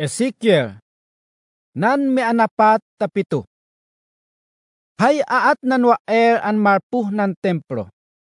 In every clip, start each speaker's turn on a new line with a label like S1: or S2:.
S1: Ezekiel, nan may anapat tapito. Hay aat nan waer an marpuh nan templo.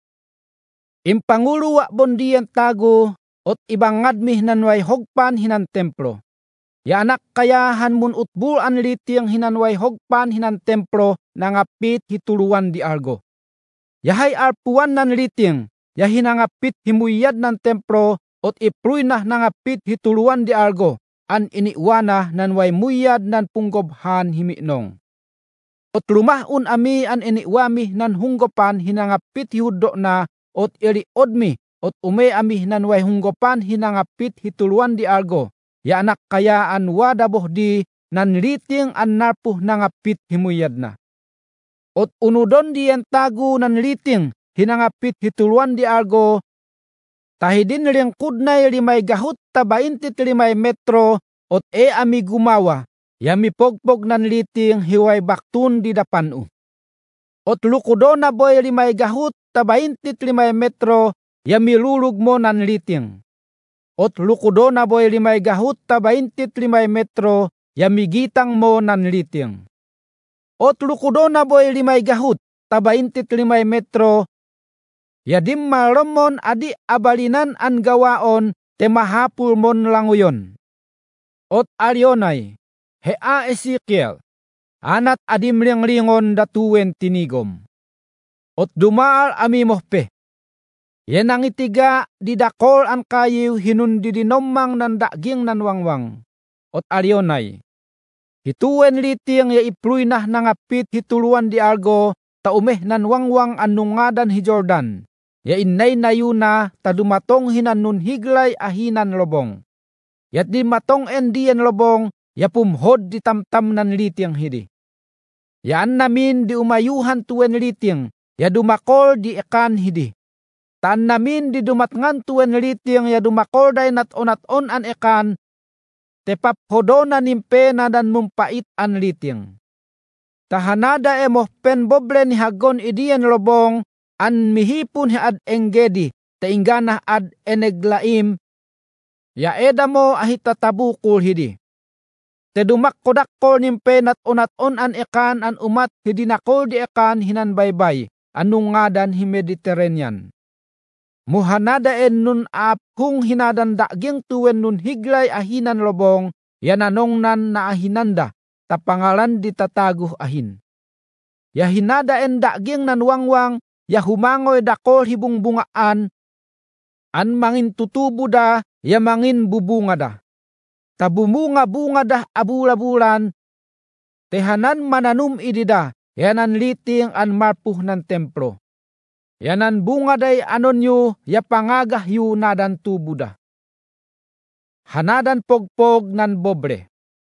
S1: Impangulo wa bondian tago ot ibangad mi nan way hogpan hinan templo. Ya anak kayahan mun utbul an litiang hinan way hogpan hinan templo nangapit hituluan di argo. Yahay arpuan nan litiang, ya hinangapit himuyad nan templo ot ipruy na nangapit hituluan di argo. An iniwana nan way muyad nan punggobhan himinong. Ot lumahun ami an iniwami nan hunggopan hinangapit hihuddo na ot iriod mi ot ume ami nan way hunggopan hinangapit hituluan di argo. Ya anak kayaan wadaboh di nan liting an narpuh nangapit himuyad na. Ot unudon di yan tago nan liting hinangapit hituluan di argo. Tahidin riyang kudnay limay gahut ta 25 metro ot ami gumawa. Yami pogpog nan liting hiway baktun di dapanu. Ot lukudo na boy limay gahut ta 25 metro yami lulug mo nan liting. Ot lukudo na boy limay gahut ta 25 metro yami gitang mo nan liting. Ot lukudo na boy limay gahut ta 25 metro yadim malomon adi abalinan an gawaon te mahapul mon languyon. Ot Arionay, hea Ezekiel, anat adim ling-lingon datuwen tinigom. Ot dumaal ami mohpe. Yan ang itiga didakol an kayiw hinundi dinomang nan daging nan wangwang. Ot Arionay, hituwen liting ya ipruy na nangapit hituluan di argo ta umeh nan wangwang an nungadan hi Jordan. Ya innay nayuna ta dumatong hinan nun higlay ahinan lobong. Yat di matong endian lobong ya pumhod di tamtam nan litiang hidi. Yaan namin di umayuhan tuwen litiang ya dumakol di ekan hidi. Taan namin di dumatngan tuwen litiang ya dumakol day naton an ekan tepaphodo na nimpe na dan mumpait an litiang. Tahanada emoh pen boble ni hagon idian lobong an mihipun hi ad enggedi tainggana ad eneglaim ya edamo ahitatabukul hidi. Te dumakkodakol nimpe naton an ekan an umat hidinakol di ekan hinan baybay anong ngadan hi Mediterranean. Muhanada en nun aphung hinadan daging tuwen nun higlay ahinan lobong yananong nan na ahinanda tapangalan di tataguh ahin. Ya hinada en daging nan wangwang ya humangoy dakol hibung bungaan an mangin tutubo da ya mangin bubunga da. Tabumunga-bunga dah abula-bulan tehanan mananum idida yanan liting an marpuh nan templo. Yanan bunga day anon yu ya pangagah yu nadan tubo da. Hanadan pogpog nan bobre.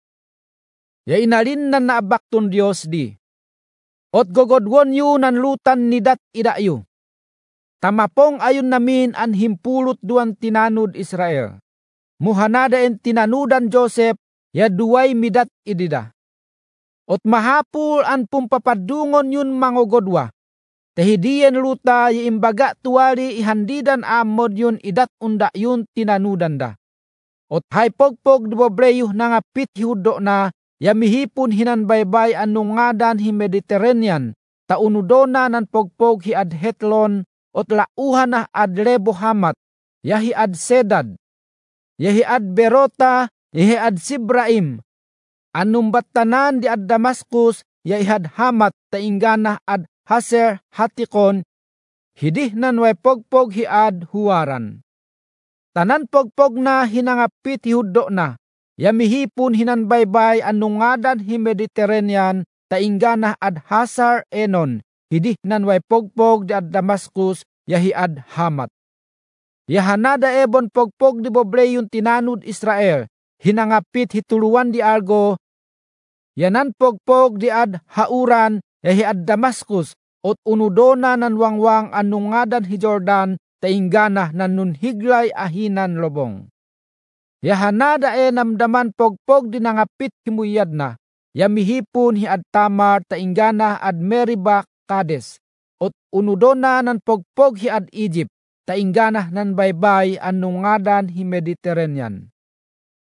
S1: Ya inalin nan naabaktun Diyos di. Ot gogodwon yu nan lutan nidat idayu. Tamapong ayun namin an himpulot duan tinanud Israel. Muhanada en tinanudan Joseph ya duway midat idida. Ot mahapul an pumpapadungon yun mangogodwa. Tehidien luta ya imbaga tuwali ihandidan amod yun idat unda yun tinanudan da. Ot hay pogpog dubobreyuh nangapit hiudo na ya mihipun hinan baybay anong ngadan hi Mediterranean, taunudona nan pogpog hi ad Hetlon, ot lauhan na ad Lebohamat, yahi ad Sedad, yahi ad Berota, yahi ad Sibraim, anumbatanan di ad Damaskus, yahi ad Hamat, tainggana ad Haser Hatikon, hidih nan way pogpog hi ad Huwaran. Tanan pogpog na hinangapit hiudo na, yamihipun hinan baybay anong ngadan hi Mediterranean tainggana ad Hasar Enon, hidih nan way pogpog di ad Damaskus yahi ad Hamat. Yahanada ebon pogpog di bobre yung tinanud Israel, hinangapit hituluan di argo, yanan pogpog di ad Hauran yahi ad Damaskus, ot unudona nan wangwang anong ngadan hi Jordan tainggana nan nun higlay ahinan lobong. Yahanada namdaman pogpog di nangapit himuyad na, yamihipun hi ad Tamar tainggana ad Meribah Kades, ot unudona nan pogpog hi ad Egypt, tainggana nan baybay anong ngadan hi Mediterranean.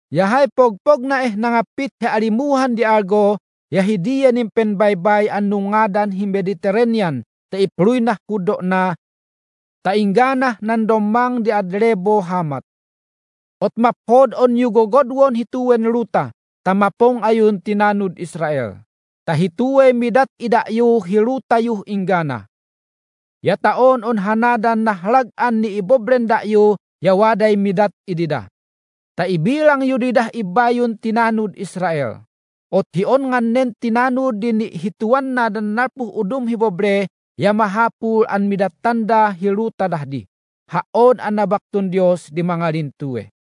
S1: Yahay pogpog na nangapit hi alimuhan di argo, yahidiya ning penbaybay anu ngadan hi Mediterranean, ta ipluy na kudo na, tainggana nan domang di adrebo hamat. Ot maphod on yugogodwon hituwen luta, tamapong ayun tinanud Israel. Tahituwe midat idayu hilutayu inggana. Ya taon on hanadan nahlagan ni ibobren dayu, yawaday midat idida. Ta ibilang yudidah ibayun tinanud Israel. Ot hion nganen tinanud din hituan na dan narpuh udum hibobre, ya mahapul an midat tanda hiluta dahdi. Haon an nabaktun Dios di mga lintuwe.